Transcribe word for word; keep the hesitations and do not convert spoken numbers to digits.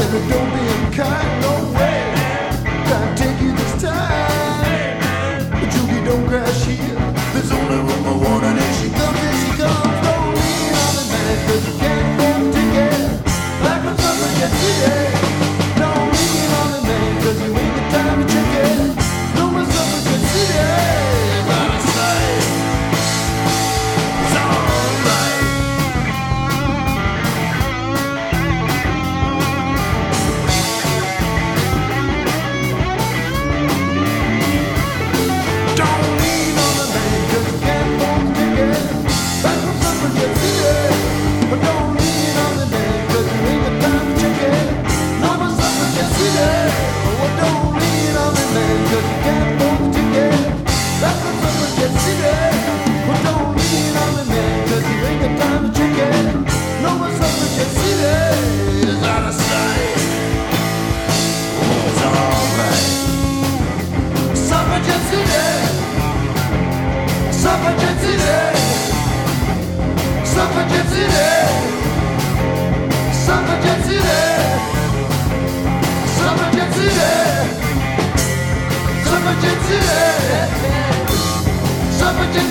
Don't be unkind, no way. Can't take you this time. But Judy, don't crash here. There's only room for one, and here she comes, here she comes. Don't lean on the man, 'cause you can't afford to take it. Like a suffragette today. Don't lean on the man, 'cause you ain't got time to check it. No more suffragette today. Out of sight. It's alright. Don't lean on the man, 'cause you can't afford to take it. Like a suffragette today. But don't lean on the man, 'cause you ain't got time to check it. No more suffragette today. Oh, don't lean on the man, 'cause you can't afford to take it. Like a suffragette today. But don't lean on the man, 'cause you ain't got time to check it. No more suffragette today. It's out of sight. Oh, it's alright. Suffragette today. Suffragette today. Suffragette today. Suffragette today. Suffragette today. Suffragette today. Suffragette